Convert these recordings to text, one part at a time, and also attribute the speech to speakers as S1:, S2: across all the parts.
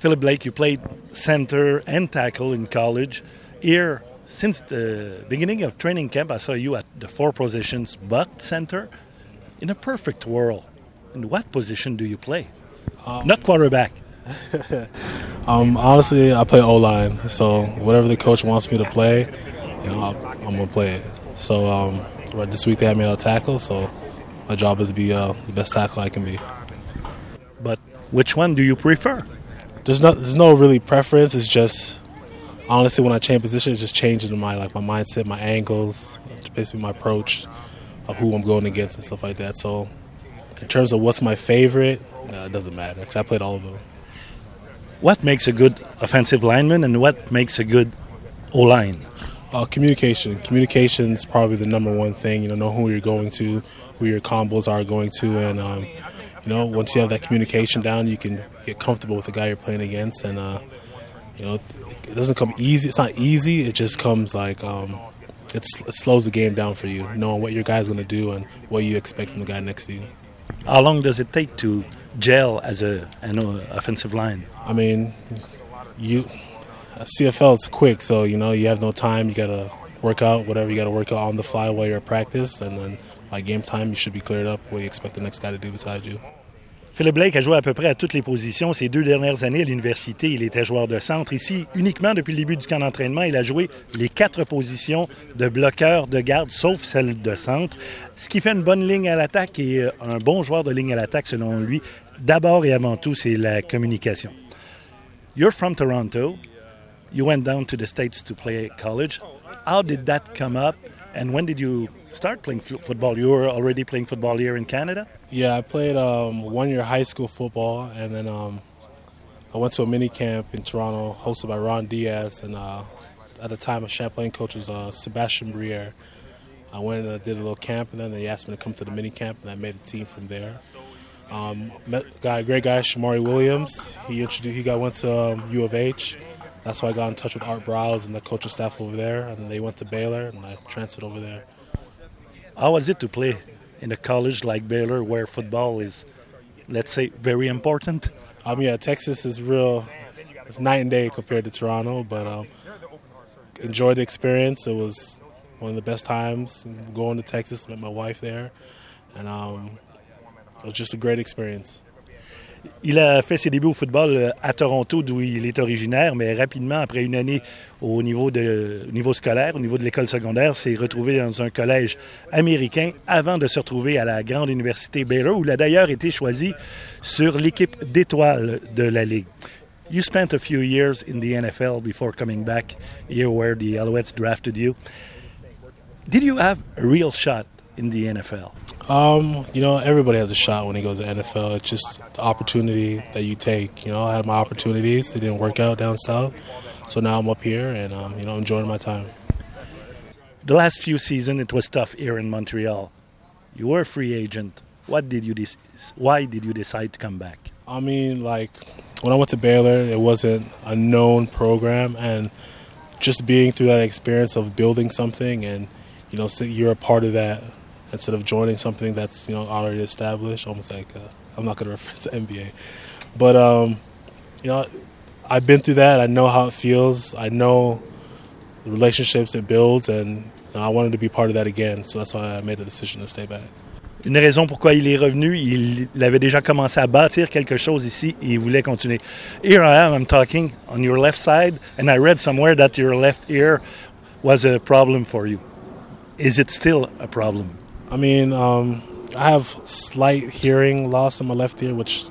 S1: Philip Blake, you played center and tackle in college. Here, since the beginning of training camp, I saw you at the 4 positions, but center. In a perfect world, in what position do you play? Not quarterback.
S2: Honestly, I play O-line. So whatever the coach wants me to play, I'm going to play it. So this week they had me out tackle, so my job is to be the best tackle I can be.
S1: But which one do you prefer?
S2: There's no really preference. It's just, honestly, when I change position, it's just changing my mindset, my angles, basically my approach of who I'm going against and stuff like that. So in terms of what's my favorite, it doesn't matter because I played all of them.
S1: What makes a good offensive lineman and what makes a good O-line?
S2: Communication. Communication is probably the number one thing. Know who you're going to, who your combos are going to, and once you have that communication down, you can get comfortable with the guy you're playing against. And it doesn't come easy. It's not easy. It just comes like it slows the game down for you, knowing what your guy's going to do and what you expect from the guy next to you.
S1: How long does it take to gel as an offensive line?
S2: I mean, CFL, it's quick, so you have no time. You got to work out whatever you got to work out on the fly while you're at practice, and then by game time, you should be cleared up what you expect the next guy to do beside you.
S1: Philip Blake a joué à peu près à toutes les positions ces 2 dernières années à l'université. Il était joueur de centre. Ici, uniquement depuis le début du camp d'entraînement, il a joué les 4 positions de bloqueur, de garde, sauf celle de centre. Ce qui fait une bonne ligne à l'attaque et un bon joueur de ligne à l'attaque, selon lui, d'abord et avant tout, c'est la communication. You're from Toronto. You went down to the States to play college. How did that come up? And when did you start playing football? You were already playing football here in Canada?
S2: Yeah, I played 1 year high school football, and then I went to a mini camp in Toronto hosted by Ron Diaz, and at the time, a Champlain coach was Sebastian Briere. I went and did a little camp, and then they asked me to come to the mini camp, and I made a team from there. Met a great guy, Shamari Williams. He went to U of H. That's why I got in touch with Art Browse and the coaching staff over there, and then they went to Baylor, and I transferred over there.
S1: How was it to play in a college like Baylor where football is, let's say, very important?
S2: Texas is it's night and day compared to Toronto, but enjoyed the experience. It was one of the best times going to Texas, met my wife there, and it was just a great experience.
S1: Il a fait ses débuts au football à Toronto, d'où il est originaire, mais rapidement, après une année au niveau scolaire, au niveau de l'école secondaire, s'est retrouvé dans un collège américain avant de se retrouver à la grande université Baylor, où il a d'ailleurs été choisi sur l'équipe d'étoiles de la Ligue. You spent a few years in the NFL before coming back here where the Alouettes drafted you. Did you have a real shot in the NFL?
S2: Everybody has a shot when they go to the NFL. It's just the opportunity that you take. I had my opportunities. It didn't work out down south. So now I'm up here and, enjoying my time.
S1: The last few seasons, it was tough here in Montreal. You were a free agent. Why did you decide to come back?
S2: When I went to Baylor, it wasn't a known program. And just being through that experience of building something and, so you're a part of that, instead of joining something that's already established, almost like I'm not going to refer to NBA, but I've been through that. I know how it feels. I know the relationships it builds, and I wanted to be part of that again. So that's why I made the decision to stay back.
S1: Une raison pourquoi il est revenu, il avait déjà commencé à bâtir quelque chose ici et il voulait continuer. Here I am, I'm talking on your left side, and I read somewhere that your left ear was a problem for you. Is it still a problem?
S2: I have slight hearing loss in my left ear, which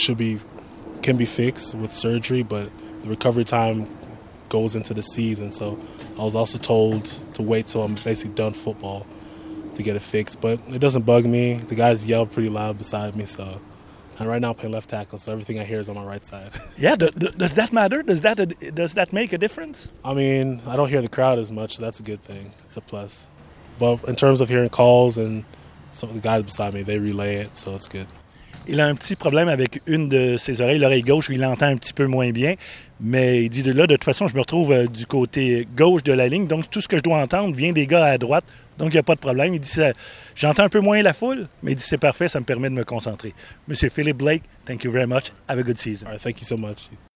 S2: can be fixed with surgery, but the recovery time goes into the season. So I was also told to wait till I'm basically done football to get it fixed. But it doesn't bug me. The guys yell pretty loud beside me, and right now I'm playing left tackle, so everything I hear is on my right side.
S1: Yeah, does that matter? Does that make a difference?
S2: I don't hear the crowd as much, so that's a good thing. It's a plus. But in terms of hearing calls and some of the guys beside me, they relay it, so it's good.
S1: Il a un petit problème avec une de ses oreilles, l'oreille gauche, où il entend un petit peu moins bien. Mais il dit de toute façon, je me retrouve du côté gauche de la ligne. Donc, tout ce que je dois entendre vient des gars à droite. Donc, il n'y a pas de problème. Il dit, j'entends un peu moins la foule, mais il dit, c'est parfait, ça me permet de me concentrer. Monsieur Philip Blake, thank you very much. Have a good season.
S2: All right, thank you so much.